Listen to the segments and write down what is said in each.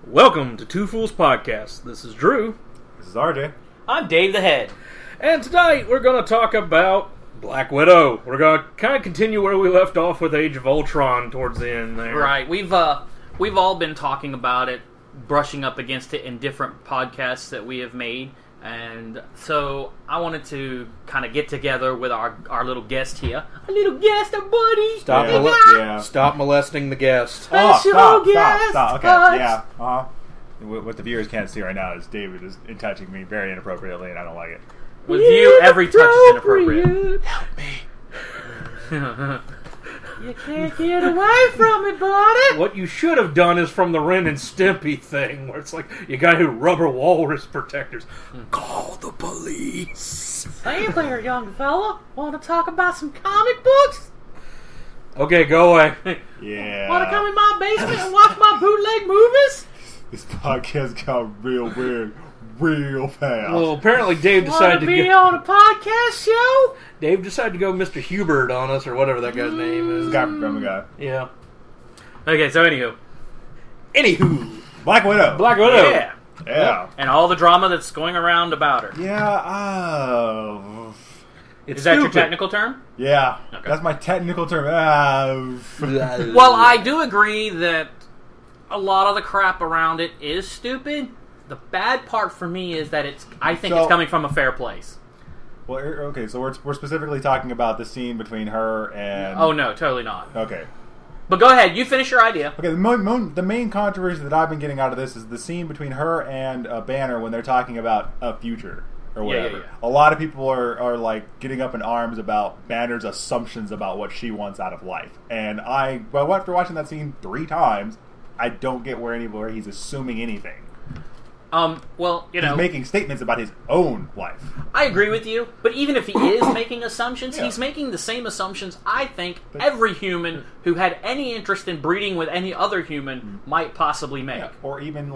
Welcome to Two Fools Podcast. This is Drew. This is RJ. I'm Dave the Head. And tonight we're going to talk about Black Widow. We're going to kind of continue where we left off with Age of Ultron towards the end there. Right. We've all been talking about it, brushing up against it in different podcasts that we have made. And so I wanted to kind of get together with our little guest here. A little guest, a buddy. Stop molesting the guest. Stop. Okay, yeah. What the viewers can't see right now is David is touching me very inappropriately, and I don't like it. With you, every touch is inappropriate. Help me. You can't get away from it, buddy. What you should have done is from the Ren and Stimpy thing, where it's like, you got to rubber walrus protectors. Call the police. Hey there, young fella. Want to talk about some comic books? Okay, go away. Yeah. Want to come in my basement and watch my bootleg movies? This podcast got real weird real fast. Well, apparently Dave decided to be on a podcast show? Dave decided to go Mr. Hubert on us, or whatever that guy's name is. This guy from Family Guy. Yeah. Okay, so anywho. Black Widow. Black Widow. Yeah. And all the drama that's going around about her. Yeah, It's Is that your stupid. technical term? yeah. Okay. That's my technical term. Well, I do agree that a lot of the crap around it is stupid. The bad part for me is that I think it's coming from a fair place. Well, okay, so we're specifically talking about the scene between her and... Oh, no, totally not. Okay. But go ahead, you finish your idea. Okay, the main controversy that I've been getting out of this is the scene between her and Banner when they're talking about a future or whatever. Yeah. A lot of people are like getting up in arms about Banner's assumptions about what she wants out of life. And after watching that scene 3 times, I don't get where he's assuming anything. Well, He's making statements about his own life. I agree with you, but even if he is making assumptions, Yeah. he's making the same assumptions I think every human who had any interest in breeding with any other human might possibly make. Yeah. Or even,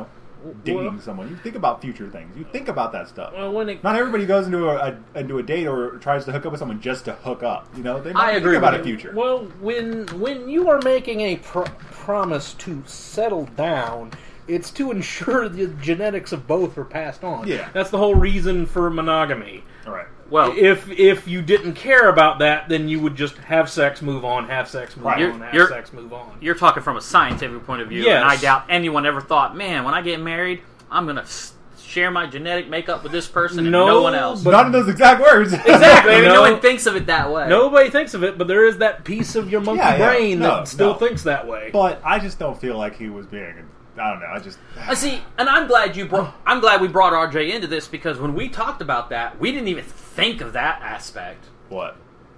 dating someone. You think about future things. You think about that stuff. Well, Not everybody goes into a date or tries to hook up with someone just to hook up. They I might agree think about with a future. Well, when you are making a promise to settle down, it's to ensure the genetics of both are passed on. Yeah. That's the whole reason for monogamy. All right. Well, If you didn't care about that, then you would just have sex, move on, have sex, move Right. on, have sex, move on. you're talking from a scientific point of view, Yes. and I doubt anyone ever thought, man, when I get married, I'm going to share my genetic makeup with this person and no one else. but- Not in those exact words. Exactly. I mean, no No. one thinks of it that way. Nobody thinks of it, but there is that piece of your monkey brain that still No. thinks that way. But I just don't feel like he was being... I don't know. I see, and I'm glad I'm glad we brought RJ into this, because when we talked about that, we didn't even think of that aspect. What?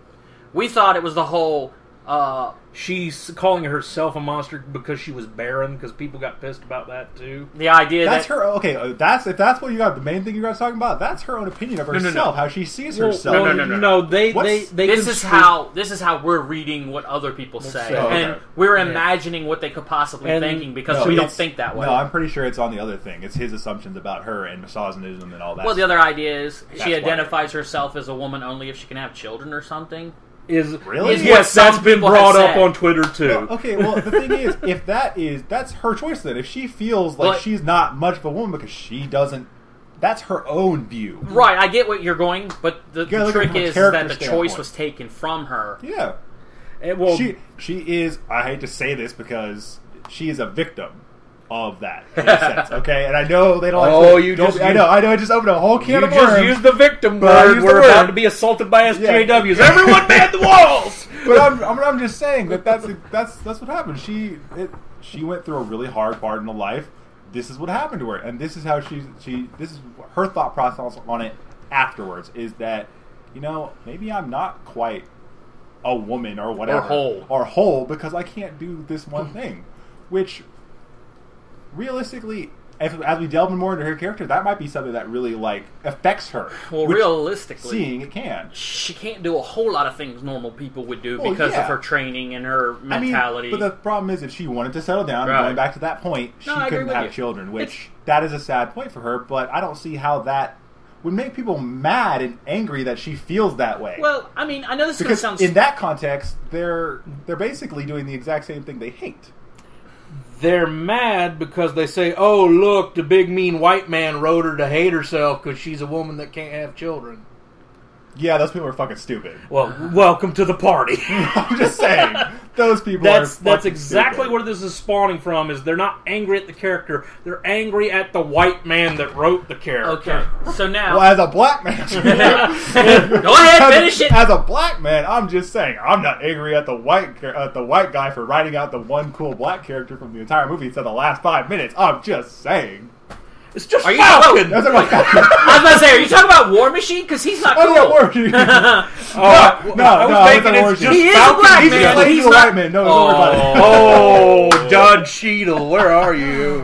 We thought it was the whole... She's calling herself a monster because she was barren, because people got pissed about that too. the idea That's that... her... Okay, if that's what you got, the main thing you guys talking about, that's her own opinion of herself, how she sees herself. No, they This is how we're reading what other people say, Oh, okay. and we're imagining what they could possibly be thinking, because we don't think that way. No, I'm pretty sure it's on the other thing. It's his assumptions about her and misogynism and all that. Well, the other idea is That's she why. identifies herself as a woman only if she can have children or something. Really? Is what Yes, that's some been people brought have up said. on Twitter too. Well, okay, well, the thing is, if that's her choice then. If she feels like But- she's not much of a woman because she doesn't, that's her own view. Right, I get what you're going, but the gotta look trick from a is character that the choice standpoint. was taken from her. Yeah. And, well, She is, I hate to say this because she is a victim of that, in a sense, okay? And I know they don't like Oh, to, you don't- just I know, I just opened a whole can you of just worms. used the victim But I word. used the We're word. about to be assaulted by SJWs. Yeah. Everyone man the walls! But I'm just saying that's what happened. She went through a really hard part in her life. This is what happened to her, and this is how this is her thought process on it afterwards. Is that maybe I'm not quite a woman or whatever Or whole because I can't do this one thing, which realistically. As we delve more into her character, that might be something that really affects her. Well, which, realistically, seeing it can. she can't do a whole lot of things normal people would do Well, because yeah. of her training and her mentality. But the problem is, if she wanted to settle down, Right. going back to that point, she No, I agree couldn't with have you. children, which that is a sad point for her. But I don't see how that would make people mad and angry that she feels that way. well, I mean, I know this is going to because sound... in that context, they're basically doing the exact same thing they hate. they're mad because they say, "Oh, look, the big mean white man wrote her to hate herself because she's a woman that can't have children." Yeah, those people are fucking stupid. Well, welcome to the party. I'm just saying, those people That's are exactly stupid. where this is spawning from. Is they're not angry at the character; they're angry at the white man that wrote the character. Okay, so now... Well, as a black man... Go ahead, finish it! As a black man, I'm just saying, I'm not angry at the white guy for writing out the one cool black character from the entire movie to the last 5 minutes. I'm just saying. It's just Are you- Falcon. That's what I was about to say, are you talking about War Machine? Because he's not cool. Oh, yeah, War Machine. I was no, thinking it's it's just He is a Falcon. black He's man, just but like he's he's a not... white man. No, don't worry about it. Oh, Judge Cheadle, where are you?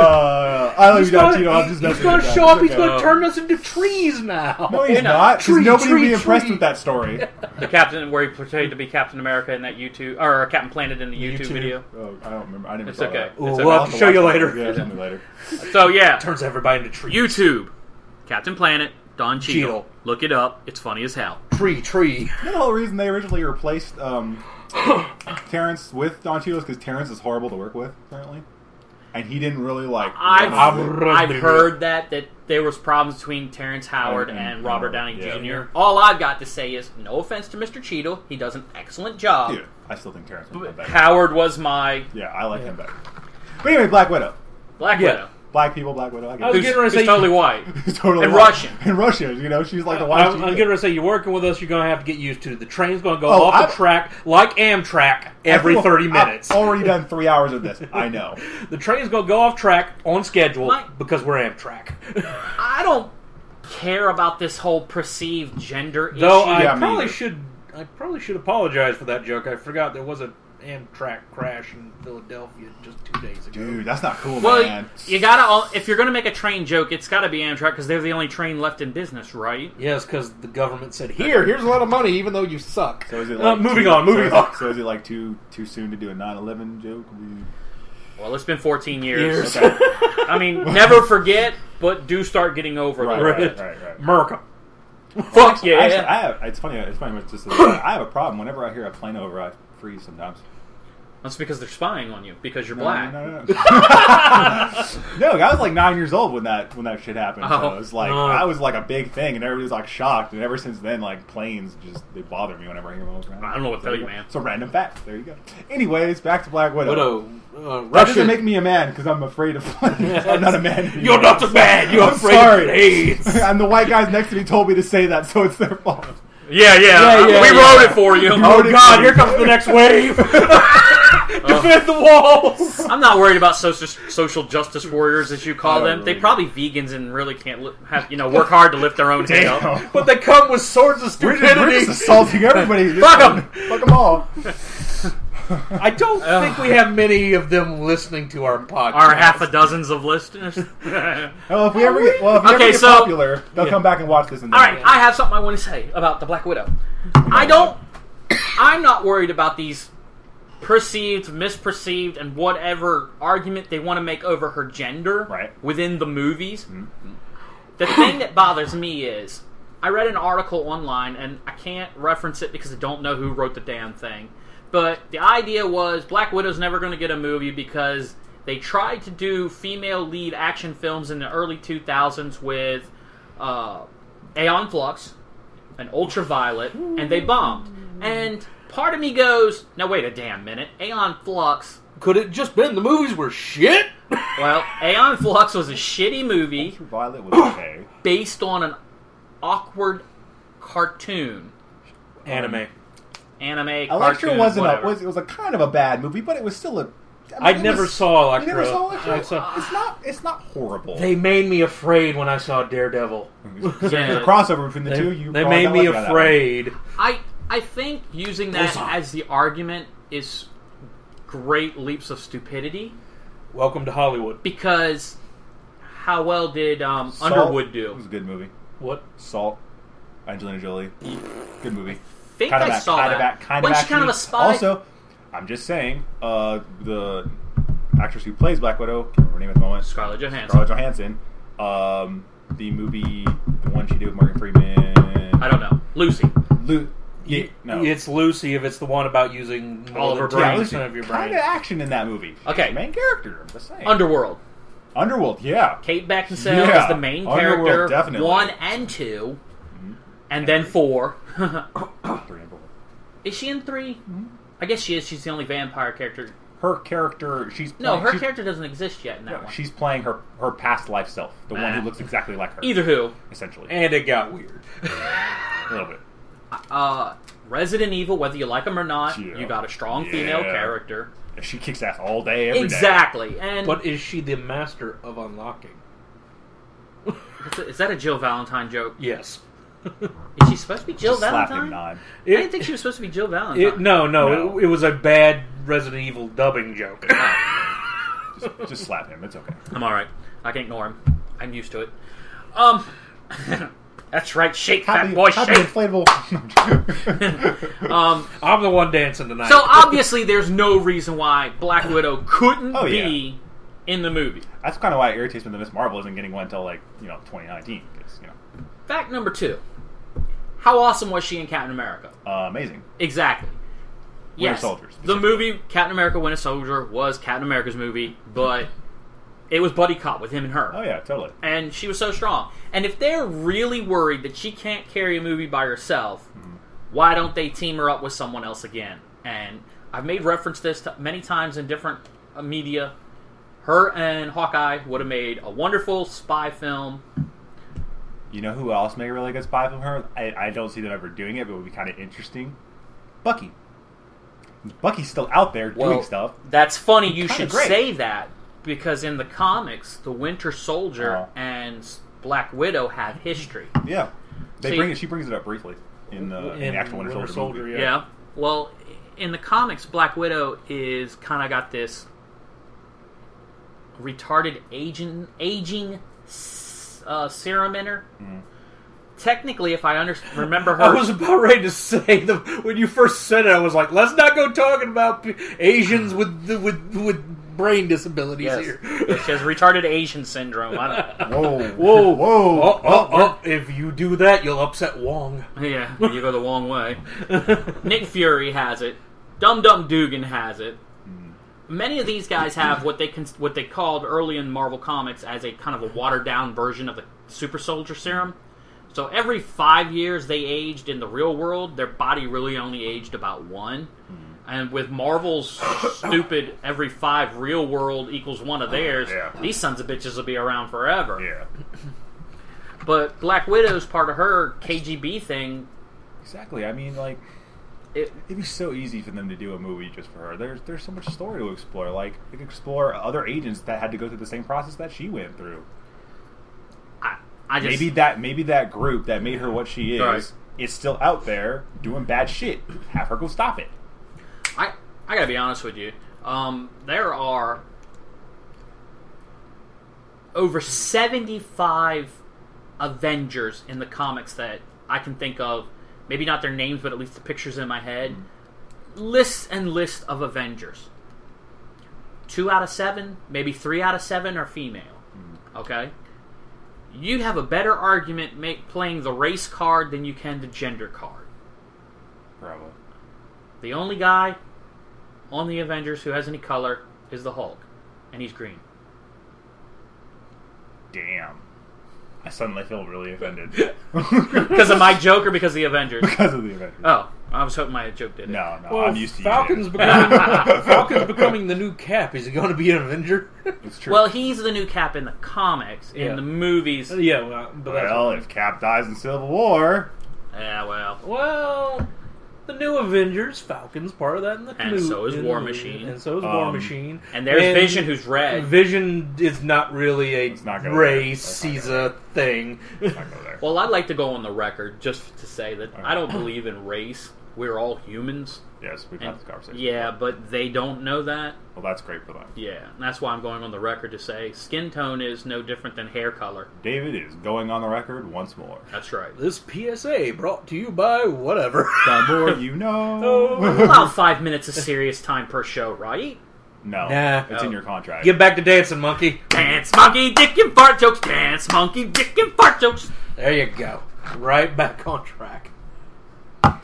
I love you, Don Tito. I'm just He's messing going with to you. show up. He's Okay. going to turn us into trees now. No, he's You know, not. Because tree, nobody would be tree, impressed tree. with that story. The Captain, where he portrayed to be Captain America in that YouTube... Or Captain Planet in the YouTube video. Oh, I don't remember. I never It's saw okay. that. Ooh, It's we'll okay. have to show you later. Yeah, tell me later. So, yeah. Turns everybody into trees. YouTube. Captain Planet, Don Cheadle. Cheadle. Look it up. It's funny as hell. Tree. You know the whole reason they originally replaced Terrence with Don Cheadle is because Terrence is horrible to work with, apparently. And he didn't really like... I've heard that there was problems between Terrence Howard and Robert Downey yeah. Jr. All I've got to say is, no offense to Mr. Cheadle, he does an excellent job. Dude, I still think Terrence was better. Howard was my Yeah, I like him better. But anyway, Black Widow. Black Yeah. Widow. Black people, Black Widow. I I get was it. Who's, getting ready to who's say- totally white. Totally and white. Russian. And Russian, you know, she's like the white. I'm getting ready to say, you're working with us, you're going to have to get used to it. The train's going to go Oh, off the track like Amtrak every 30 minutes. I've already done 3 hours of this. I know. The train's going to go off track on schedule Mike- because we're Amtrak. I don't care about this whole perceived gender Though issue. Yeah, I me probably either. should apologize for that joke. I forgot there was an Amtrak crash in Philadelphia just 2 days ago. Dude, that's not cool, Well, man. you gotta, if you're gonna make a train joke, it's gotta be Amtrak because they're the only train left in business, right? Yes, because the government said, here's a lot of money, even though you suck. So is it moving on. So is it like too soon to do a 9/11 joke? Well, it's been 14 years. Okay. I mean, never forget, but do start getting over it. Right. America. Fuck yeah. Actually, I have. It's funny. It's just. I have a problem whenever I hear a plane over. I freeze sometimes. That's because they're spying on you because you're black. No. No, I was like 9 years old when that shit happened. So it was like that was like a big thing, and everybody was like shocked. And ever since then, like planes they bother me whenever I hear them over. I don't know what to tell you, man. It's a random fact. There you go. Anyways, back to Black Widow. What That doesn't make me a man because I'm afraid of planes. I'm not a man anymore. You're not a man. You're I'm afraid sorry. of planes. And the white guys next to me told me to say that, so it's their fault. Yeah. We wrote it for you. Oh God! Here comes the next wave. Defend the walls. I'm not worried about social justice warriors, as you call I don't them. They really- probably vegans and really can't work hard to lift their own head up. Damn. But they come with swords of We're stupidity. just assaulting everybody. Fuck 'em. Fuck them all. I don't think we have many of them listening to our podcast. Our half a dozens of listeners. Well, if we ever get popular, they'll come back and watch this. And All right, I have something I want to say about the Black Widow. I'm not worried about these perceived, misperceived, and whatever argument they want to make over her gender within the movies. Mm-hmm. The thing that bothers me is, I read an article online, and I can't reference it because I don't know who wrote the damn thing. But the idea was Black Widow's never going to get a movie because they tried to do female lead action films in the early 2000s with Aeon Flux and Ultraviolet, and they bombed. And part of me goes, now wait a damn minute, Aeon Flux... Could it just been the movies were shit? Well, Aeon Flux was a shitty movie Ultraviolet was okay. based on an awkward cartoon. Anime. Electra cartoon, wasn't whatever. it was a kind of a bad movie, but it was still a. I never saw Electra. You never saw Electra? I saw- It's not horrible. They made me afraid when I saw Daredevil. There's a crossover between the two. They made me afraid. I think using that as the argument is great leaps of stupidity. Welcome to Hollywood. Because how well did Salt Underwood It do? was a good movie. What? Salt, Angelina Jolie, good movie. I think I saw that. Wasn't she kind of a spy? Also, I'm just saying, the actress who plays Black Widow, can't remember her name at the moment. Scarlett Johansson. Scarlett Johansson. The movie, the one she did with Morgan Freeman. I don't know. Lucy. No. It's Lucy if it's the one about using All more of than her 10% brain. of your Kind brain. of action in that movie. She's Okay. the main character. I'm just saying. Underworld. Underworld, yeah. Kate Beckinsale Yeah. is the main Underworld, character. definitely. 1 and 2. And then 4. 3 and 4. Is she in 3? I guess she is. She's the only vampire character. Her character, No, her she's- character doesn't exist yet in that one. She's playing her past life self, the one who looks exactly like her. Either who. Essentially. And it got weird. A little bit. Resident Evil, whether you like them or not, Yeah. you got a strong female Yeah. character. She kicks ass all day, every day. Exactly. And But is she the master of unlocking? is that a Jill Valentine joke? Yes. Is she supposed to be Jill Just slap Valentine? him, nod. I didn't think she was supposed to be Jill Valentine. No. No. It was a bad Resident Evil dubbing joke. Just slap him. It's okay. I'm alright. I can ignore him. I'm used to it. That's right. Shake, fat boy, happy shake. inflatable. I'm the one dancing tonight. So obviously, there's no reason why Black Widow couldn't Oh, be in the movie. That's kind of why it irritates me that Miss Marvel isn't getting one until 2019. 'Cause, Fact number 2. How awesome was she in Captain America? amazing. Exactly. Winter Yes, Soldier, the specifically. movie Captain America: Winter Soldier was Captain America's movie, but it was buddy cop with him and her. Oh yeah, totally. And she was so strong. And if they're really worried that she can't carry a movie by herself, why don't they team her up with someone else again? And I've made reference to this many times in different media. Her and Hawkeye would have made a wonderful spy film. You know who else made a really good spy from her? I don't see them ever doing it, but it would be kind of interesting. Bucky. Bucky's still out there doing stuff. That's funny you Kinda should great. say that, because in the comics, the Winter Soldier and Black Widow have history. Yeah, See- She brings it up briefly in the actual Winter Soldier movie. yeah. Well, in the comics, Black Widow is kind of got this retarded aging serum in her. Technically, if I remember her, I was about ready to say when you first said it. I was like, "Let's not go talking about Asians with brain disabilities yes, here." she has retarded Asian syndrome. I don't, Whoa! If you do that, you'll upset Wong. yeah, you go the wrong way. Nick Fury has it. Dum Dum Dugan has it. Many of these guys have what they called early in Marvel Comics as a kind of a watered down version of the Super Soldier Serum. So every 5 years they aged in the real world, their body really only aged about 1. And with Marvel's stupid every 5 real world equals 1 of theirs, these sons of bitches will be around forever. Yeah, But Black Widow's part of her KGB thing. exactly. I mean, it'd be so easy for them to do a movie just for her. There's so much story to explore. Like, they could explore other agents that had to go through the same process that she went through. I just, Maybe that group that made her what she is is still out there doing bad shit. Have her go stop it. I gotta be honest with you. There are over 75 Avengers in the comics that I can think of. Maybe not their names, but at least the pictures in my head. Lists and lists of Avengers. 2 out of 7, maybe 3 out of 7 are female. Okay? You'd have a better argument playing the race card than you can the gender card. Probably. The only guy on the Avengers who has any color is the Hulk, and he's green. Damn. I suddenly feel really offended. Because of my joke or because of the Avengers? Because of the Avengers. Oh, I was hoping my joke did it. No, Well, I'm used to Falcon's you. becoming the new Cap. Is he going to be an Avenger? It's true. Well, he's the new Cap in the comics. In Yeah. the movies, Yeah, but well, if Cap dies in Civil War, yeah, well, the new Avengers, Falcon's part of that in the And so is War Machine. and so is War Machine, and there's Vision, who's red. Vision is not really a Let's not go race; there. he's a thing. I go there. Well, I'd like to go on the record just to say that I don't believe in race. We're all humans. Yes, we've had this conversation. Yeah, before. but they don't know that. Well, that's great for them. Yeah, and that's why I'm going on the record to say skin tone is no different than hair color. David is going on the record once more. That's right. This PSA brought to you by whatever. The more you know. About 5 minutes of serious time per show, right? No, Nah. it's in No. your contract. Get back to dancing, monkey. Dance monkey, dick and fart jokes. Dance monkey, dick and fart jokes. There you go. Right back on track.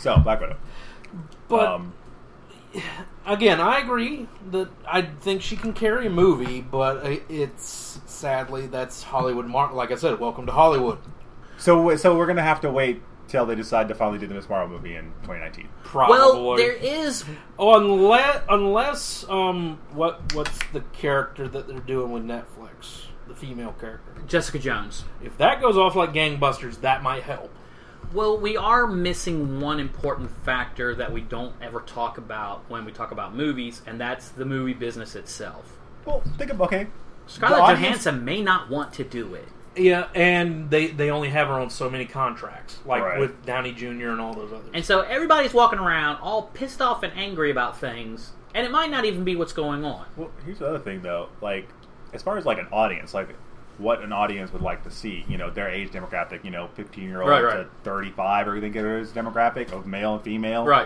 So, Black Widow. But again, I agree that I think she can carry a movie, but it's sadly that's Hollywood. Like I said, welcome to Hollywood. So we're gonna have to wait till they decide to finally do the Miss Marvel movie in 2019. Probably. Well, there is. Oh, unless what's the character that they're doing with Netflix? The female character, Jessica Jones. If that goes off like gangbusters, that might help. Well, we are missing one important factor that we don't ever talk about when we talk about movies, and that's the movie business itself. Well, think of Scarlett Johansson may not want to do it. Yeah, and they only have her on so many contracts, like Right. with Downey Jr. and all those others. And so everybody's walking around all pissed off and angry about things, and it might not even be what's going on. Well, here's the other thing, though. Like, as far as like an audience, like what an audience would like to see, their age demographic, 15-year-old Right. to 35, or you think it is demographic of male and female. Right.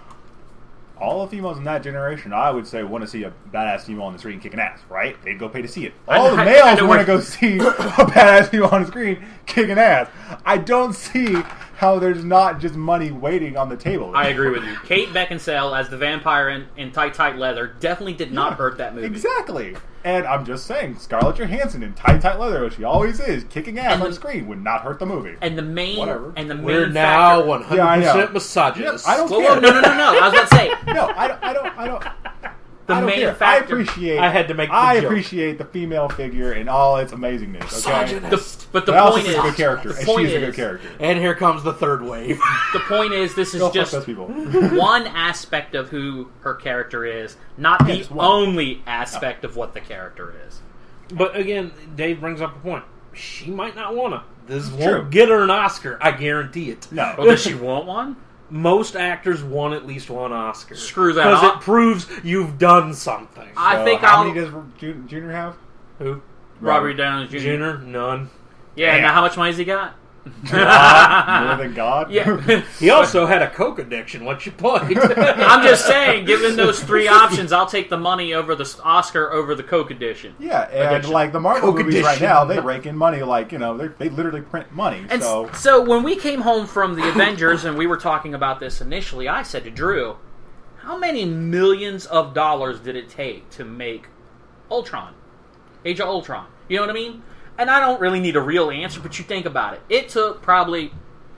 All the females in that generation, I would say, want to see a badass female on the screen kicking ass, right? They'd go pay to see it. I All the know males want where- to go see a badass female on the screen kicking ass. I don't see how there's not just money waiting on the table. I agree with you. Kate Beckinsale as the vampire in tight, tight leather definitely did not hurt that movie. Exactly. And I'm just saying, Scarlett Johansson in tight, tight leather, which she always is, kicking ass And on the- screen would not hurt the movie. And the main, Whatever. We're main now factor. 100% Yeah, I know. misogynists. Yeah, I don't Whoa, care. whoa, no. I was about to say No, I don't. the I don't main care. factor. I had to make the I joke. appreciate the female figure and all its amazingness. Okay, Misogynist. But the but also point she's is, a good character, the and point she's a good is- character. And here comes the third wave. The point is, this is Go fuck just those people. one aspect of who her character is, not the just one. only aspect of what the character is. But again, Dave brings up a point. She might not want to. This True. won't get her an Oscar. I guarantee it. No. Well, does she want one? Most actors want at least one Oscar. Screw that. Because it proves you've done something. I think how I'll- many does Junior have? Who? Robert Downey Jr. Jenner? None. Yeah, Damn. now how much money has he got? God, more than God. Yeah. He also had a coke addiction. What's your point? I'm just saying, given those three options, I'll take the money over the Oscar over the Coke edition. Yeah, and Addiction. like the Marvel Coke movies right edition. now, they rake in money like they literally print money. And so so when we came home from the Avengers and we were talking about this initially, I said to Drew, how many millions of dollars did it take to make Ultron? Age of Ultron. You know what I mean? And I don't really need a real answer, but you think about it. It took probably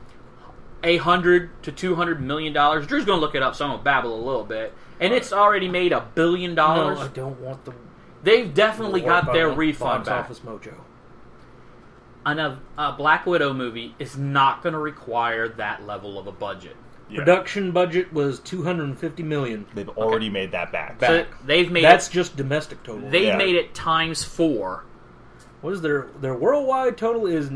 $100 to $200 million. Drew's going to look it up, so I'm going to babble a little bit. And it's already made $1 billion. no, I don't want the... They've definitely got their refund box back. office mojo. A Black Widow movie is not going to require that level of a budget. yeah, Production budget was $250 million. they've already made that back. So they've made That's just domestic total. They Yeah. made it times 4. What is their worldwide total is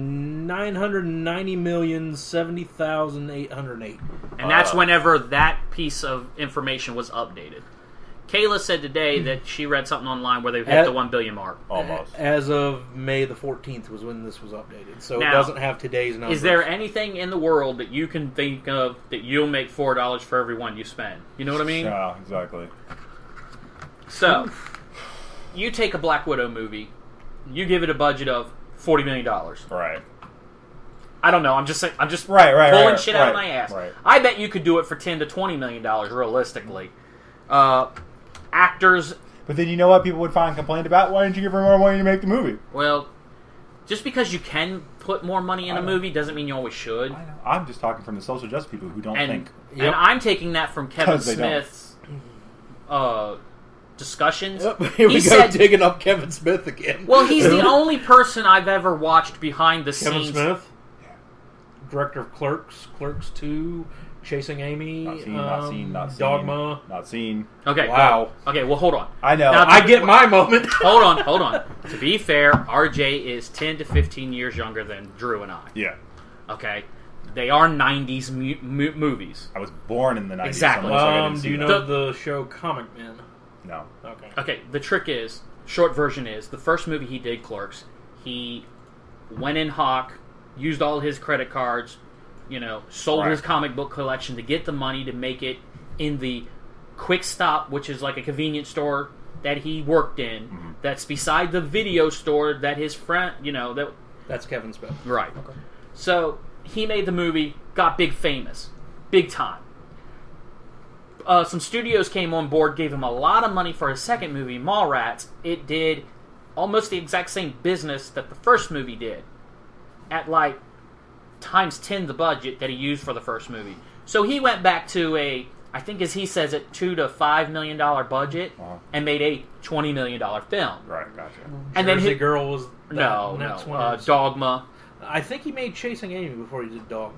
$990,070,808. And that's whenever that piece of information was updated. Kayla said today that she read something online where they've hit the 1 billion mark. Almost. As of May the 14th was when this was updated. So Now, it doesn't have today's numbers. Is there anything in the world that you can think of that you'll make $4 for every one you spend? You know what I mean? Yeah, exactly. So, you take a Black Widow movie, you give it a budget of $40 million. Right. I don't know. I'm just saying. I'm just Right, pulling shit out of right, my ass. right. I bet you could do it for $10 to $20 million realistically. Actors. But then you know what people would find complaint about? Why didn't you give her more money to make the movie? Well, just because you can put more money in I a know. movie doesn't mean you always should. I know. I'm just talking from the social justice people who don't And think. Yep. and I'm taking that from Kevin 'Cause they don't. Smith's discussions. Yep, here we He go said- digging up Kevin Smith again. Well, he's the only person I've ever watched behind the Kevin scenes. Smith, director of Clerks 2, Chasing Amy, Not seen. Dogma. Not seen. Okay. Wow. Well, hold on. I know. Now, I get my moment. Hold on. To be fair, RJ is 10 to 15 years younger than Drew and I. Yeah. Okay? They are 90s movies. I was born in the 90s. Exactly. So I didn't see Do you that. know the show Comic Men? No. Okay. Okay, the trick is, short version is, the first movie he did, Clerks, he went in hawk, used all his credit cards, sold Right. his comic book collection to get the money to make it in the Quick Stop, which is like a convenience store that he worked in, Mm-hmm. that's beside the video store that his friend, That's Kevin Smith. right. Okay. So, he made the movie, got big famous. Big time. some studios came on board, gave him a lot of money for his second movie, Mallrats. It did almost the exact same business that the first movie did, at like times 10 the budget that he used for the first movie. So he went back to a, I think as he says it, $2 to $5 million budget and made a $20 million film. Right, gotcha. And then Jersey Girl was Dogma. I think he made Chasing Amy before he did Dogma.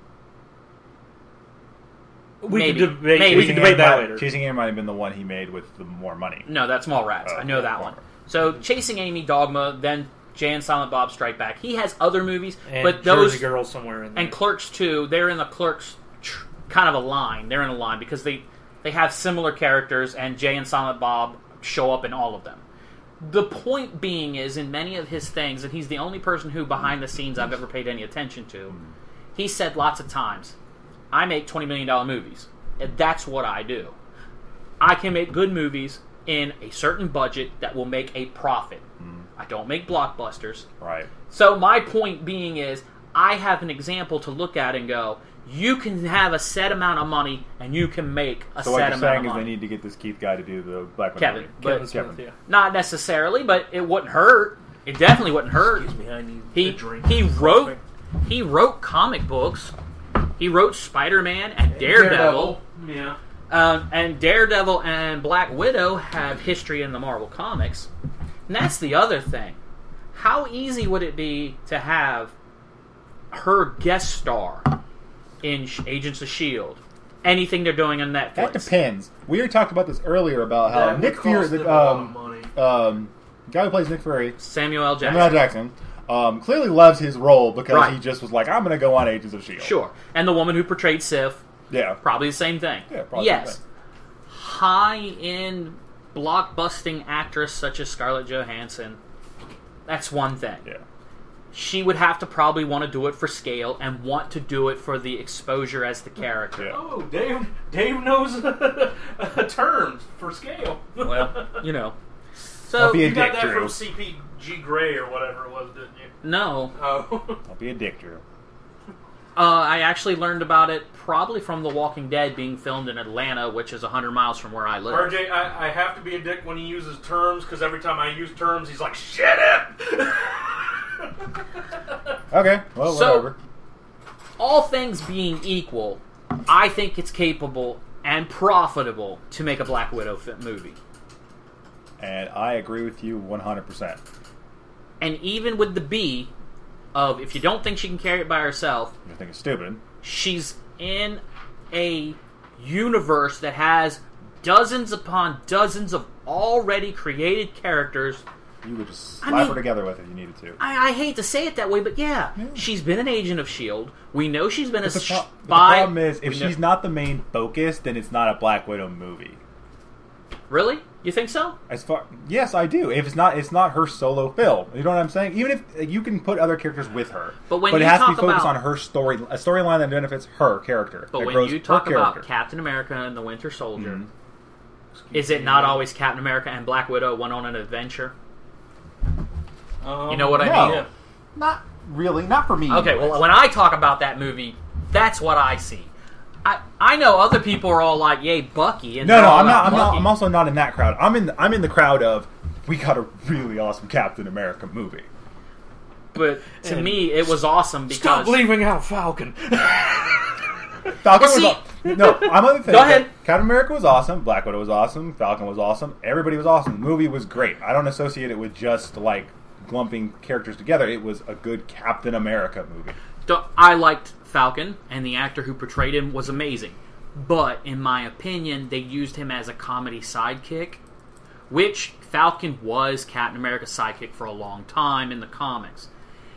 Maybe. We can debate that later. Chasing Amy might have been the one he made with the more money. No, that's Mallrats. I know that one. So Chasing Amy, Dogma, then Jay and Silent Bob Strike Back. He has other movies, and but those Jersey Girl somewhere in there. And Clerks 2, they're in the Clerks kind of a line. They're in a line because they have similar characters, and Jay and Silent Bob show up in all of them. The point being is, in many of his things, and he's the only person who, behind the scenes, I've ever paid any attention to, he said lots of times, I make $20 million movies. And that's what I do. I can make good movies in a certain budget that will make a profit. I don't make blockbusters. Right. So my point being is, I have an example to look at and go, you can have a set amount of money and you can make a set amount of money. So what you're saying is they need to get this Keith guy to do the Black Widow Kevin. movie. But Kevin Smith, yeah. Not necessarily, but it wouldn't hurt. It definitely wouldn't hurt. Excuse me, I need He a drink. He wrote comic books. He wrote Spider-Man and Daredevil. Yeah. And Daredevil and Black Widow have history in the Marvel Comics. And that's the other thing. How easy would it be to have her guest star in Agents of S.H.I.E.L.D.? Anything they're doing on Netflix? That depends. We already talked about this earlier about how That Nick would Fury, cost them the a lot of money. guy who plays Nick Fury, Samuel L. Jackson, clearly loves his role because Right. he just was like, I'm going to go on Agents of S.H.I.E.L.D. Sure. And the woman who portrayed Sif, Yeah. probably the same thing. Yeah, probably yes. the same thing. High-end blockbusting actress such as Scarlett Johansson, that's one thing. Yeah. She would have to probably want to do it for scale and want to do it for the exposure as the character. Yeah. Oh, Dave knows terms for scale. Well, you know. So Don't be a You got dick, that Drew. from CPG Gray or whatever it was, didn't you? no, Oh. Don't be a dick, Drew. I actually learned about it probably from The Walking Dead being filmed in Atlanta, which is 100 miles from where I live. RJ, I have to be a dick when he uses terms, because every time I use terms, he's like, shut up! Okay, well, So- whatever. All things being equal, I think it's capable and profitable to make a Black Widow movie. And I agree with you 100%. And even with the B of, if you don't think she can carry it by herself, You think it's stupid. she's in a universe that has dozens upon dozens of already created characters. You would just I slap mean- her together with it if you needed to. I hate to say it that way, but yeah, Yeah. she's been an agent of S.H.I.E.L.D. We know she's been a But the spy. problem is, if We know- she's not the main focus, then it's not a Black Widow movie. Really? You think so? Yes, I do. If it's not her solo film. You know what I'm saying? Even if you can put other characters with her, But when it you has to be talk focused about- on her story, a storyline that benefits her character. But that when grows you her talk about character. Captain America and the Winter Soldier, Mhm. is it not always Captain America and Black Widow went on an adventure? You know what I no. mean? Yeah. Not really. Not for me. Okay, anyways. well, when I talk about that movie, that's what I see. I know other people are all like, "Yay, Bucky!" And No, they're no, all I'm not. about I'm not. Bucky. I'm also not in that crowd. I'm in the crowd of we got a really awesome Captain America movie. But to And me, it was awesome because Stop leaving out Falcon. Falcon Well, was see- no. I'm on the thing. Go ahead. Captain America was awesome. Black Widow was awesome. Falcon was awesome. Everybody was awesome. The movie was great. I don't associate it with just like lumping characters together. It was a good Captain America movie. I liked Falcon, and the actor who portrayed him was amazing. But in my opinion, they used him as a comedy sidekick, which Falcon was Captain America's sidekick for a long time in the comics.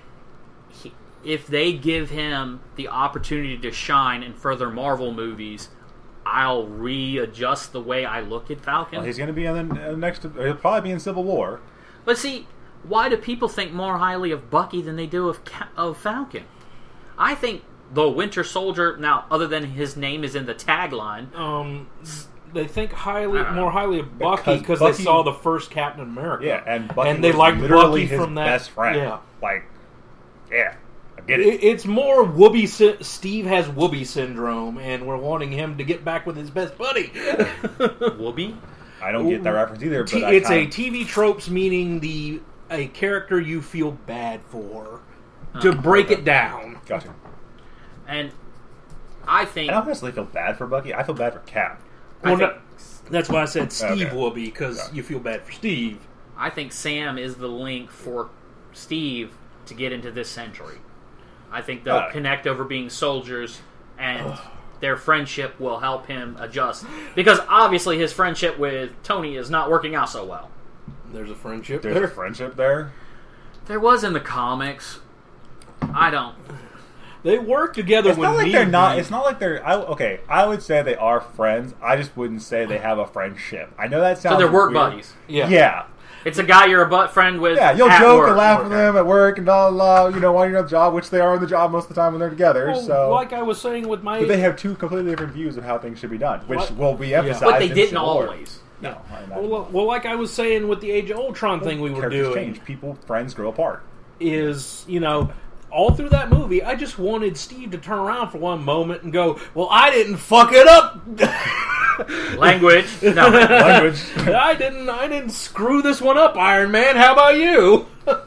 If they give him the opportunity to shine in further Marvel movies, I'll readjust the way I look at Falcon. Well, he's going to be in the next. He'll probably be in Civil War. But see, why do people think more highly of Bucky than they do of Falcon? I think the Winter Soldier, now, other than his name is in the tagline, They think I don't know. more highly of Bucky because they Bucky- saw the first Captain America. Yeah, and Bucky and they was liked literally Bucky his from that. best friend. Yeah. Like, yeah, Get it? It's more Steve has Whoopi syndrome, and we're wanting him to get back with his best buddy. Whoopi? I don't get that reference either. But It's a TV tropes, meaning a character you feel bad for. To break it down. Gotcha. And I think... I don't necessarily feel bad for Bucky. I feel bad for Cap. That's why I said Steve Okay. Whoopi, because you feel bad for Steve. I think Sam is the link for Steve to get into this century. I think they'll connect over being soldiers, and their friendship will help him adjust. Because obviously his friendship with Tony is not working out so well. There's a friendship There's there. a friendship there. There was in the comics. I don't... They work together It's when not like need they're not. be. It's not like they're. I would say they are friends. I just wouldn't say they have a friendship. I know that sounds. So they're work weird. buddies. Yeah. It's a guy you're a butt friend with. Yeah, you'll at joke work. and laugh with them at work and blah blah blah. You know, while you're on the job, which they are on the job most of the time when they're together. Well, So, like I was saying with my... but they have two completely different views of how things should be done, which What? will be emphasized. But they in didn't Civil War. always. No, I imagine. Well, like I was saying with the Age of Ultron thing we were Characters doing, change. People, friends grow apart. is, all through that movie, I just wanted Steve to turn around for one moment and go, well, I didn't fuck it up! Language. No. Language. I didn't screw this one up, Iron Man. How about you?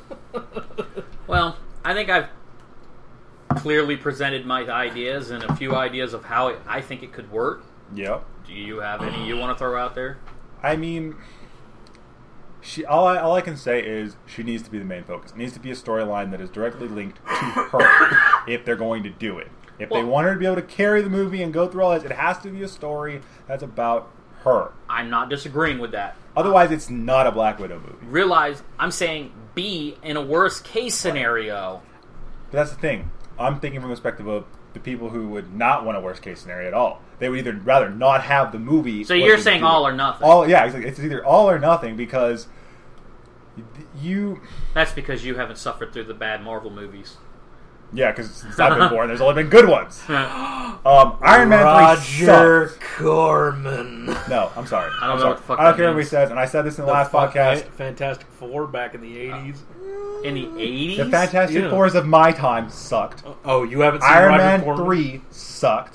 Well, I think I've clearly presented my ideas and a few ideas of how I think it could work. Yep. Do you have any you want to throw out there? I mean, all I can say is she needs to be the main focus. It needs to be a storyline that is directly linked to her if they're going to do it. If they want her to be able to carry the movie and go through all this, it has to be a story that's about her. I'm not disagreeing with that. Otherwise, it's not a Black Widow movie. Realize I'm saying be in a worst case scenario. But that's the thing. I'm thinking from the perspective of the people who would not want a worst case scenario at all. They would either rather not have the movie. So you're saying all or nothing. It's either all or nothing because you. That's because you haven't suffered through the bad Marvel movies. Yeah, because since I've been born, there's only been good ones. Iron Man 3 Roger sucked. Corman. No, I'm sorry. I don't I'm know sorry. what the fuck I don't that care what he means. says, and I said this in the last podcast. Fantastic Four back in the 80s. In the 80s? The Fantastic Yeah. Fours of my time sucked. Oh, you haven't seen Iron Roger Man Corman? 3 sucked.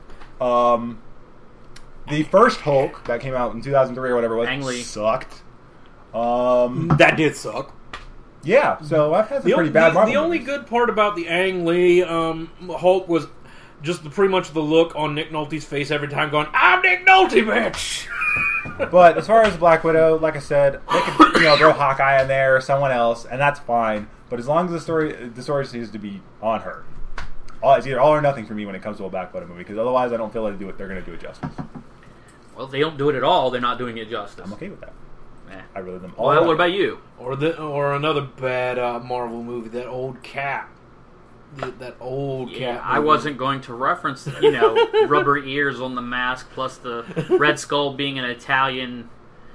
The first Hulk that came out in 2003 or whatever it was Ang Lee. sucked. That did suck. Yeah, so I've had some pretty bad Marvel The only movies. good part about the Ang Lee Hulk was just pretty much the look on Nick Nolte's face every time going, I'm Nick Nolte, bitch! But as far as Black Widow, like I said, they could throw Hawkeye in there or someone else, and that's fine. But as long as the story needs to be on her. It's either all or nothing for me when it comes to a Black Widow movie, because otherwise I don't feel like they're going to do it justice. Well, if they don't do it at all, they're not doing it justice. I'm okay with that. Eh. I really them. Well, what about you? Or another bad Marvel movie, that old Cap. That old Yeah, Cap I movie. wasn't going to reference, rubber ears on the mask plus the Red Skull being an Italian.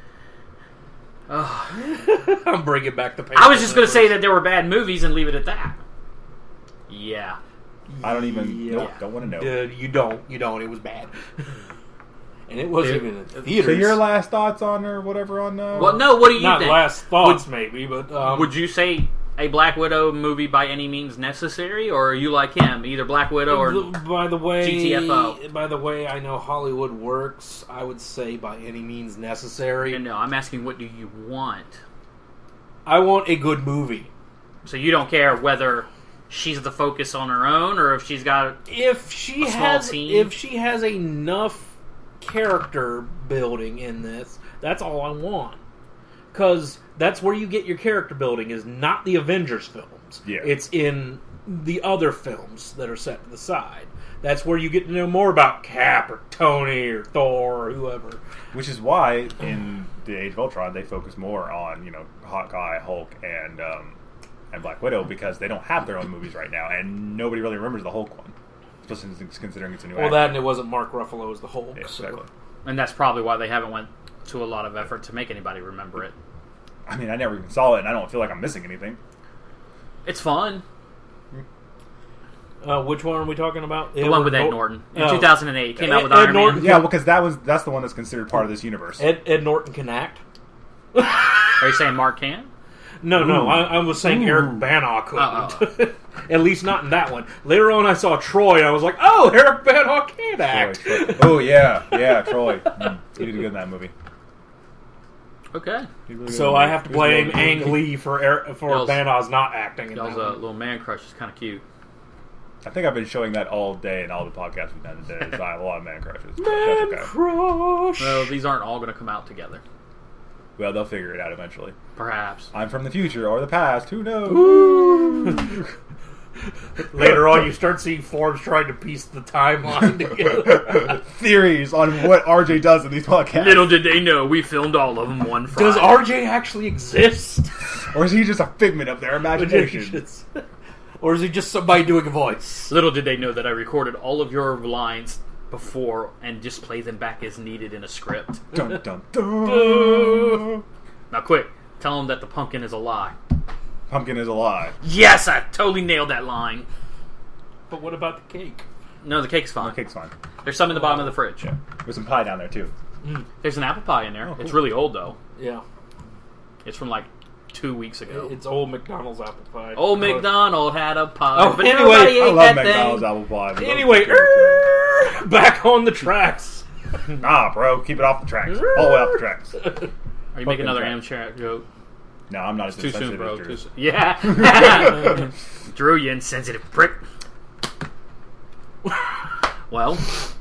I'm bringing back the paper. I was just going to say that there were bad movies and leave it at that. Yeah. I don't even Yeah. don't want to know. Dude, you don't. It was bad. And it wasn't even in theaters. So your last thoughts on or whatever on Well, no, what do you Not think? last thoughts, maybe, but... Would you say a Black Widow movie by any means necessary, or are you like him, either Black Widow or... By the way, GTFO. By the way, I know Hollywood works. I would say by any means necessary. No, I'm asking what do you want? I want a good movie. So you don't care whether she's the focus on her own, or if she's got... If she A small has, team? if she has enough character building in this, that's all I want. Because that's where you get your character building, is not the Avengers films. Yeah. It's in the other films that are set to the side. That's where you get to know more about Cap or Tony or Thor or whoever. Which is why in the Age of Ultron they focus more on Hawkeye, Hulk, and Black Widow, because they don't have their own movies right now, and nobody really remembers the Hulk one, especially considering it's a new. Well, that and it wasn't Mark Ruffalo as the Hulk. Yeah, exactly. And that's probably why they haven't went to a lot of effort to make anybody remember it. I mean, I never even saw it, and I don't feel like I'm missing anything. It's fun. Which one are we talking about? The one with Ed Norton. In Oh. 2008, came out with Ed Iron Norton. Man. Yeah, well, because that's the one that's considered part of this universe. Ed Norton can act. Are you saying Mark can? No, Ooh. I was saying Eric Bana couldn't. At least not in that one. Later on, I saw Troy. I was like, oh, Eric Van Hawk can act. Troy. Oh yeah, Troy. He did good in that movie. Okay. So I have to blame Ang Lee for Van Hawk's not acting in that Y'all's one. little man crush is kind of cute. I think I've been showing that all day in all the podcasts we've done today. So I have a lot of man crushes. Man That's okay. crush. Well, these aren't all going to come out together. Well, they'll figure it out eventually. Perhaps. I'm from the future or the past. Who knows? Later on, you start seeing Forbes trying to piece the timeline together. Theories on what RJ does in these podcasts. Little did they know we filmed all of them one Friday. Does RJ actually exist? Or is he just a figment of their imagination? Or is he just somebody doing a voice? Little did they know that I recorded all of your lines before and just play them back as needed in a script. Dun, dun, dun. Now quick, tell them that the pumpkin is a lie. Pumpkin is a lie. Yes, I totally nailed that line. But what about the cake? No, the cake's fine. The cake's fine. There's some in the bottom of the fridge. Yeah. There's some pie down there too. There's an apple pie in there. Oh, cool. It's really old though. Yeah. It's from like 2 weeks ago. It's old McDonald's apple pie. Old McDonald had a pie, Oh, but anyway, nobody I ate love that McDonald's thing. apple pie. Anyway, back on the tracks. Nah, bro, keep it off the tracks. All the way off the tracks. Are you making another Fucking Amtrak joke? No, I'm not as Too soon, insensitive bro. as Drew. Too soon. Yeah. Drew, you insensitive prick. Well,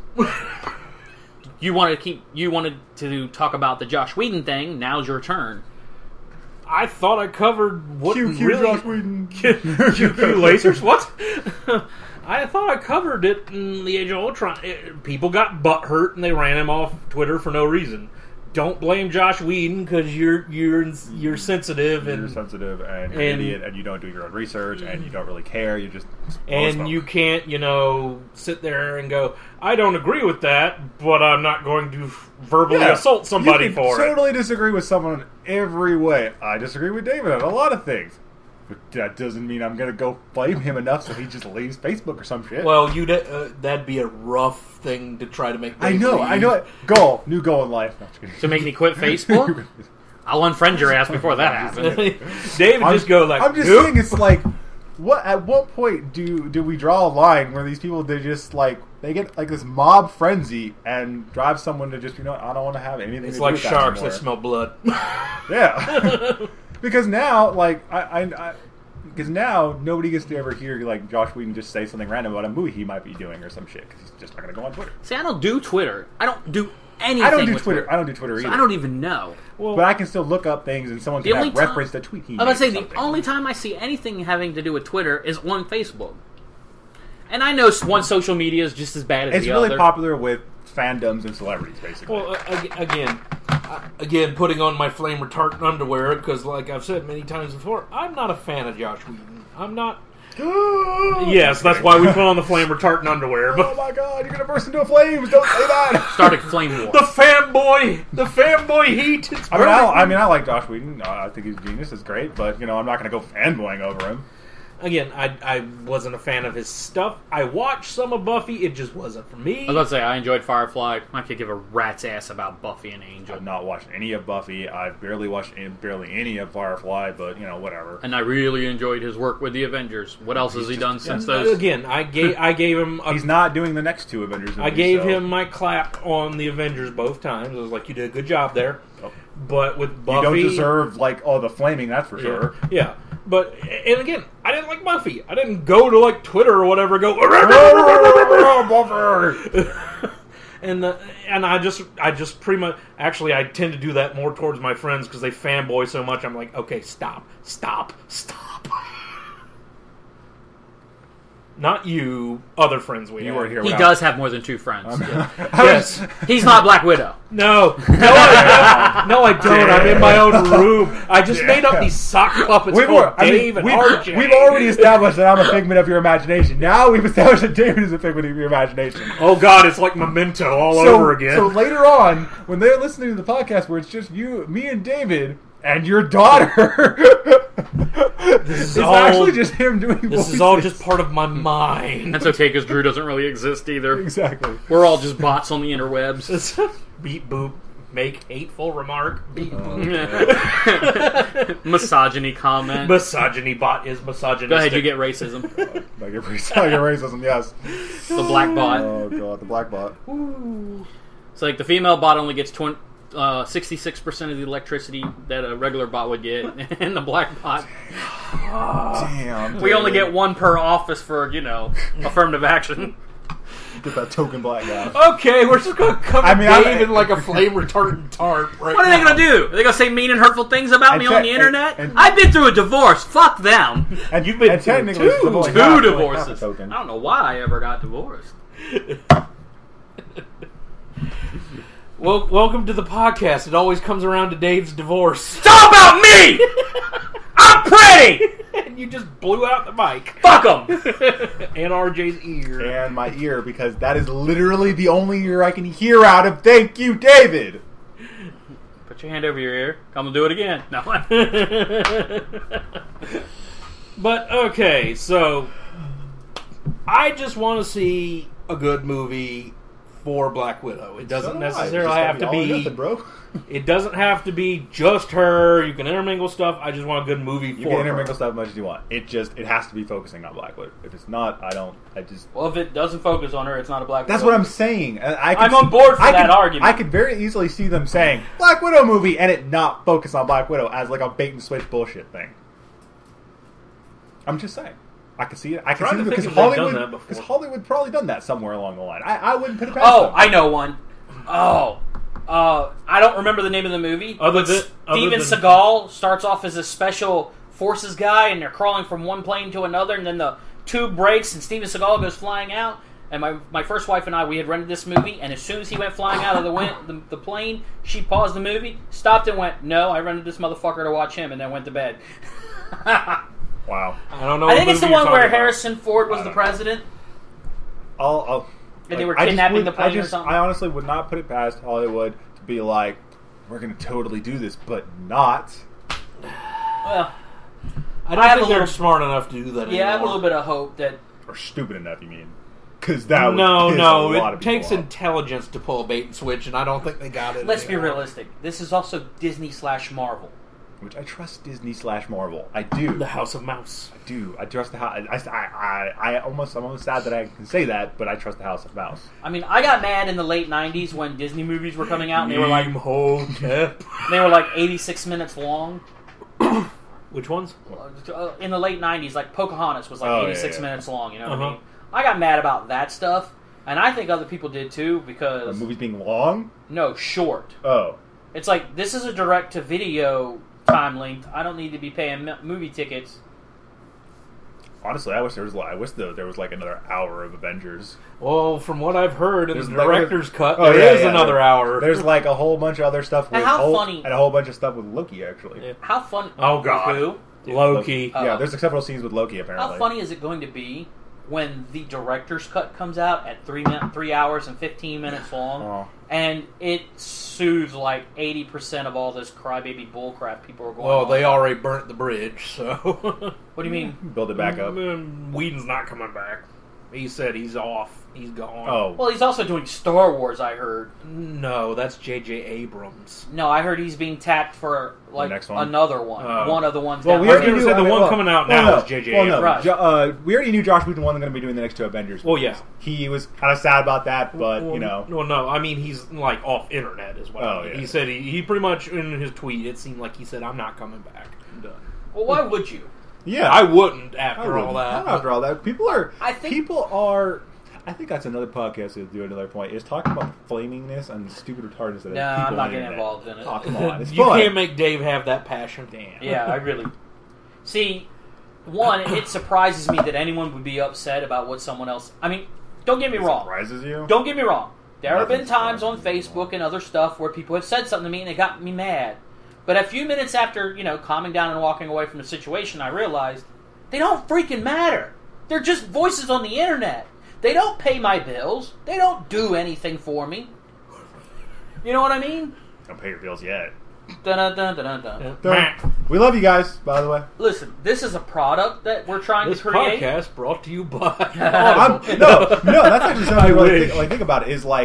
you wanted to talk about the Josh Whedon thing. Now's your turn. I thought I covered what Q really... Josh Whedon. Q lasers? What? I thought I covered it in the Age of Ultron. People got butthurt and they ran him off Twitter for no reason. Don't blame Josh Whedon because you're sensitive and You're sensitive and you're an idiot and you don't do your own research and you don't really care. You just and you can't sit there and go, I don't agree with that, but I'm not going to verbally assault somebody you can for it. totally disagree with someone in every way. I disagree with David on a lot of things. But that doesn't mean I'm going to go blame him enough so he just leaves Facebook or some shit. Well, that'd be a rough thing to try to make. I know it. New goal in life. No, just kidding. To make me quit Facebook? I'll unfriend your ass before that happens. David just go like, I'm just nope. saying, it's like, at what point do we draw a line where these people they get like this mob frenzy and drive someone to just I don't want to have anything. It's to like do with sharks that that smell blood. Yeah. Because now, because now nobody gets to ever hear like Josh Whedon just say something random about a movie he might be doing or some shit because he's just not going to go on Twitter. See, I don't do Twitter. I don't do anything. I don't do with Twitter. I don't do Twitter So either. I don't even know. But I can still look up things and someone The can only have time- reference the tweet he I'm about to made say or the something. only time I see anything having to do with Twitter is on Facebook. And I know one social media is just as bad as It's the really other. popular with fandoms and celebrities, basically. Well, again, putting on my flame retardant underwear because, like I've said many times before, I'm not a fan of Josh Whedon. I'm not. Yes, that's why we put on the flame retardant underwear. Oh But my god, you're gonna burst into flames! Don't say that. Start a flame war. the fanboy heat. It's perfect. I like Josh Whedon. I think he's genius. It's great, but I'm not gonna go fanboying over him. Again, I wasn't a fan of his stuff. I watched some of Buffy. It just wasn't for me. I was about to say, I enjoyed Firefly. I could give a rat's ass about Buffy and Angel. I've not watched any of Buffy. I've barely watched barely any of Firefly, but whatever. And I really enjoyed his work with the Avengers. What else has he done since those? Again, I gave him. He's not doing the next two Avengers movies. I gave him my clap on the Avengers both times. I was like, you did a good job there. Oh. But with Buffy, You don't deserve the flaming. That's for sure. Yeah. But and again, I didn't like Buffy. I didn't go to like Twitter or whatever. Go and I just pretty much actually I tend to do that more towards my friends because they fanboy so much. I'm like, okay, stop. Not you, other friends we You have. weren't here. He when does have more than two friends. Yes. He's not Black Widow. No, I don't. I'm in my own room. I just made up these sock puppets called Dave and RJ. We've already established that I'm a figment of your imagination. Now we've established that David is a figment of your imagination. Oh God, it's like Memento all over again. So later on, when they're listening to the podcast where it's just you, me, and David, and your daughter, it's actually just him doing voices. This is all just part of my mind. That's okay because Drew doesn't really exist either. Exactly. We're all just bots on the interwebs. Beep boop. make hateful remark. Misogyny comment. Misogyny bot is misogynistic. Go ahead, you get racism. I get racism, yes. The black bot. Oh, God, the black bot. It's like the female bot only gets 66% of the electricity that a regular bot would get, and the black bot, Damn. we only get one per office for, affirmative action. Get that token black guy. Okay, we're just going to cover Dave in like a flame retardant tarp right What are they going to do? Are they going to say mean and hurtful things about me on the internet? I've been through a divorce. Fuck them. And you've been through two divorces. I don't know why I ever got divorced. Well, welcome to the podcast. It always comes around to Dave's divorce. It's all about me! I'm pretty! And you just blew out the mic. Fuck them! And RJ's ear. And my ear, because that is literally the only ear I can hear out of. Thank you, David! Put your hand over your ear. Come and do it again. No. But, okay, so I just want to see a good movie for Black Widow. It doesn't necessarily have to be... Nothing, bro. It doesn't have to be just her. You can intermingle stuff. I just want a good movie for her. You can intermingle stuff as much as you want. It has to be focusing on Black Widow. If it's not, Well, if it doesn't focus on her, it's not a Black Widow. That's what I'm saying. I'm on board for that argument. I could very easily see them saying Black Widow movie and it not focus on Black Widow as like a bait and switch bullshit thing. I'm just saying. I can see it. I can see it because Hollywood probably done that somewhere along the line. I wouldn't put it past them. I know one. I don't remember the name of the movie. Steven Seagal starts off as a special forces guy, and they're crawling from one plane to another, and then the tube breaks, and Steven Seagal goes flying out. And my first wife and I, we had rented this movie, and as soon as he went flying out of the plane, she paused the movie, stopped and went, "No, I rented this motherfucker to watch him," and then went to bed. Wow. I don't know. I think it's the one where Harrison Ford was the president. And they were kidnapping the plane or something. I honestly would not put it past Hollywood to be like, we're going to totally do this, but not. Well, I don't think they're smart enough to do that anymore. Yeah, I have a little bit of hope that... Or stupid enough, you mean? Because that would piss a lot of it people takes off. intelligence to pull a bait and switch, and I don't think they got it. Let's be realistic. This is also Disney/Marvel. Which I trust Disney/Marvel. I do. The House of Mouse. I do. I trust the house. I'm almost sad that I can say that, but I trust the House of Mouse. I mean, I got mad in the late '90s when Disney movies were coming out, and they were like 86 minutes long. Which ones? In the late '90s, like Pocahontas was like 86 minutes long. You know what I mean? I got mad about that stuff, and I think other people did too because the movies being long. No, short. Oh, it's like this is a direct-to-video time length. I don't need to be paying movie tickets. Honestly, I wish there was like another hour of Avengers. Well, from what I've heard in the director's cut, there is another hour. There's like a whole bunch of other stuff with funny, and a whole bunch of stuff with Loki actually. Yeah. How funny! Oh God, Loki. Yeah, there's several scenes with Loki apparently. How funny is it going to be when the director's cut comes out at 3 hours and 15 minutes long, and it soothes like 80% of all this crybaby bullcrap people are going on? Well, they already burnt the bridge, so... What do you mean? Build it back up? Whedon's not coming back. He said he's off. He's gone. Oh. Well, he's also doing Star Wars, I heard. No, that's J.J. Abrams. No, I heard he's being tapped for like another one. One of the ones. Well, we already knew the one coming out now is J.J. Abrams. Right. We already knew Josh Whedon wasn't going to be doing the next two Avengers. Well, yeah. He was kind of sad about that, but you know. Well, no, I mean he's like off internet as well. Yeah. He said he pretty much in his tweet it seemed like he said I'm not coming back. I'm done. Well, why would you? Yeah, I wouldn't after all that. Not after all that, people are. I think that's another podcast to do another point. Is talking about flamingness and stupid retardedness that people I'm not getting internet. involved in it. Oh, come on, it's you fun. can't make Dave have that passion. Damn. Yeah, I really. See, one, it surprises me that anyone would be upset about what someone else. I mean, don't get me wrong. Surprises you? Don't get me wrong. There have been times on Facebook and other stuff where people have said something to me and it got me mad. But a few minutes after, calming down and walking away from the situation, I realized they don't freaking matter. They're just voices on the internet. They don't pay my bills. They don't do anything for me. You know what I mean? Don't pay your bills yet. Dun-dun-dun-dun-dun. We love you guys, by the way. Listen, this is a product that we're trying to create. This podcast brought to you by... No, that's actually something I really think about it, is like,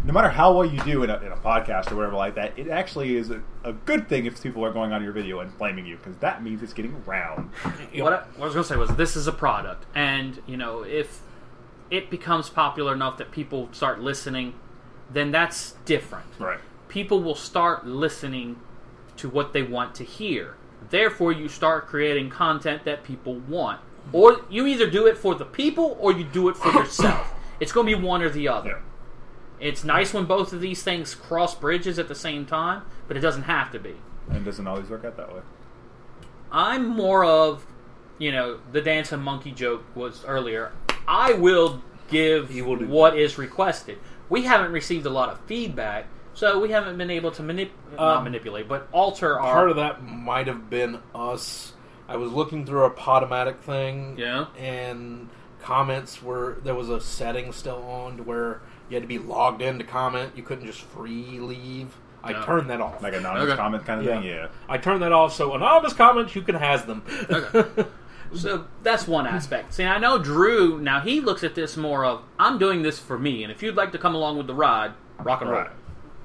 no matter how well you do in a podcast or whatever like that, it actually is a good thing if people are going on your video and blaming you, because that means it's getting around. What I was going to say was, this is a product, and if it becomes popular enough that people start listening, then that's different. Right. People will start listening to what they want to hear. Therefore, you start creating content that people want. Or you either do it for the people or you do it for yourself. It's going to be one or the other. Yeah. It's nice when both of these things cross bridges at the same time, but it doesn't have to be. And it doesn't always work out that way. I'm more of, the dancing monkey joke was earlier. I will give what is requested. We haven't received a lot of feedback, so we haven't been able to not manipulate, but alter our... Part of that might have been us. I was looking through a Podomatic thing, Yeah. and comments there was a setting still on to where you had to be logged in to comment. You couldn't just free leave. I turned that off. Like a anonymous comment kind of thing? Yeah. I turned that off, so anonymous comments, you can has them. Okay. So that's one aspect. See, I know Drew, now he looks at this more of, I'm doing this for me, and if you'd like to come along with the ride, rock and roll. Right.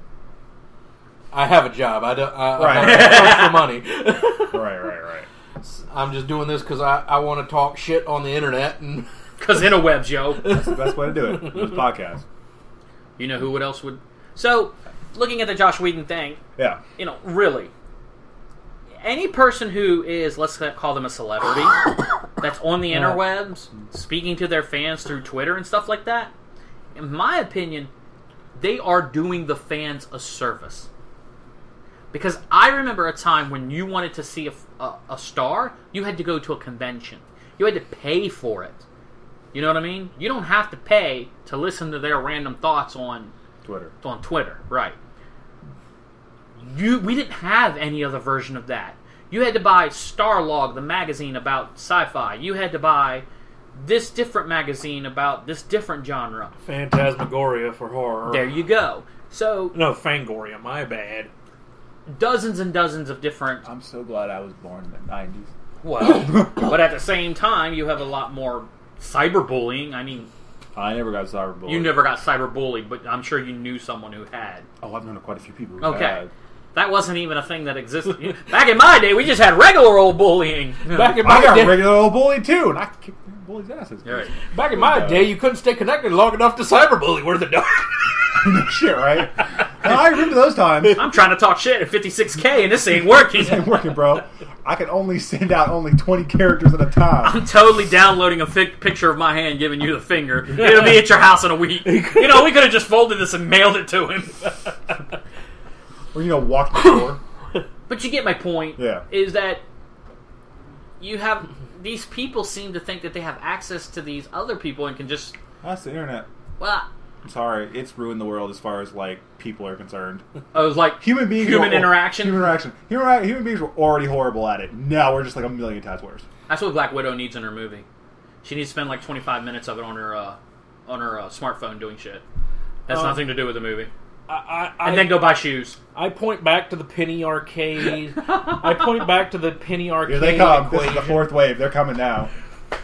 I have a job. I'm not for money. Right. I'm just doing this because I want to talk shit on the internet. Because interwebs, yo. That's the best way to do it. This podcast. You know who else would... So, looking at the Josh Whedon thing, Yeah. Really, any person who is, let's call them a celebrity, that's on the interwebs, speaking to their fans through Twitter and stuff like that, in my opinion, they are doing the fans a service. Because I remember a time when you wanted to see a star, you had to go to a convention. You had to pay for it. You know what I mean? You don't have to pay to listen to their random thoughts on Twitter, right? We didn't have any other version of that. You had to buy Starlog, the magazine about sci-fi. You had to buy this different magazine about this different genre. Phantasmagoria for horror. There you go. So no, Fangoria, my bad. Dozens and dozens of different... I'm so glad I was born in the 90s. Well, but at the same time, you have a lot more cyberbullying. I mean... I never got cyberbullied. You never got cyberbullied, but I'm sure you knew someone who had. Oh, I've known quite a few people who Okay. had. That wasn't even a thing that existed. Back in my day, we just had regular old bullying. Back in I my got day, regular old bully too, and I kicked bullies' asses. Right. back in my day, you couldn't stay connected long enough to cyberbully. Where the dark. No shit, right? No, I remember those times. I'm trying to talk shit at 56K, and this ain't working. It ain't working, bro. I can only send out only 20 characters at a time. I'm totally downloading a picture of my hand giving you the finger. It'll be at your house in a week. We could have just folded this and mailed it to him. Or, walk the door. But you get my point. Yeah. Is that you have... These people seem to think that they have access to these other people and can just... That's the internet. Well... I'm sorry, it's ruined the world as far as, people are concerned. I was like... Human beings... Human interaction? Human beings were already horrible at it. Now we're just, a million times worse. That's what Black Widow needs in her movie. She needs to spend, 25 minutes of it on her smartphone doing shit. Has nothing to do with the movie. And then go buy shoes. I point back to the penny arcade. Here they come. Equation. This is the fourth wave. They're coming now.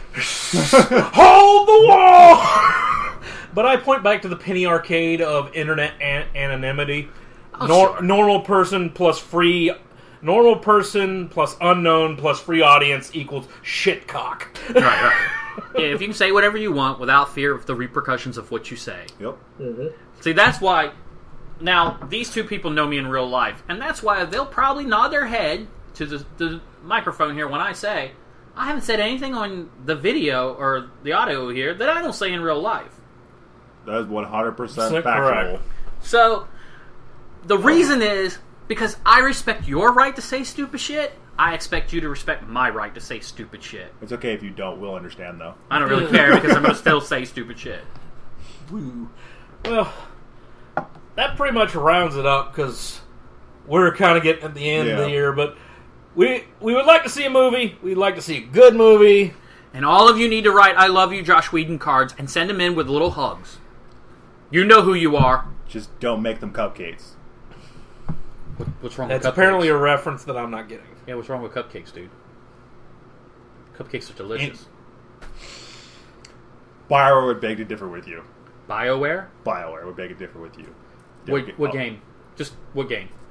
Hold the wall! But I point back to the penny arcade of internet anonymity. Sure. Normal person plus free... Normal person plus unknown plus free audience equals shitcock. Right. Yeah, if you can say whatever you want without fear of the repercussions of what you say. Yep. Mm-hmm. See, that's why... Now, these two people know me in real life, and that's why they'll probably nod their head to the microphone here when I say, I haven't said anything on the video or the audio here that I don't say in real life. That is 100% factual. Correct. So, the reason is, because I respect your right to say stupid shit, I expect you to respect my right to say stupid shit. It's okay if you don't. We'll understand, though. I don't really care, because I'm going to still say stupid shit. Woo. Well... That pretty much rounds it up, because we're kind of getting at the end of the year, but we would like to see a movie. We'd like to see a good movie. And all of you need to write I love you Josh Whedon cards and send them in with little hugs. You know who you are. Just don't make them cupcakes. What's wrong That's with cupcakes? apparently a reference that I'm not getting. Yeah, what's wrong with cupcakes, dude? Cupcakes are delicious. BioWare would beg to differ with you. BioWare? BioWare would beg to differ with you. What game? Just what game?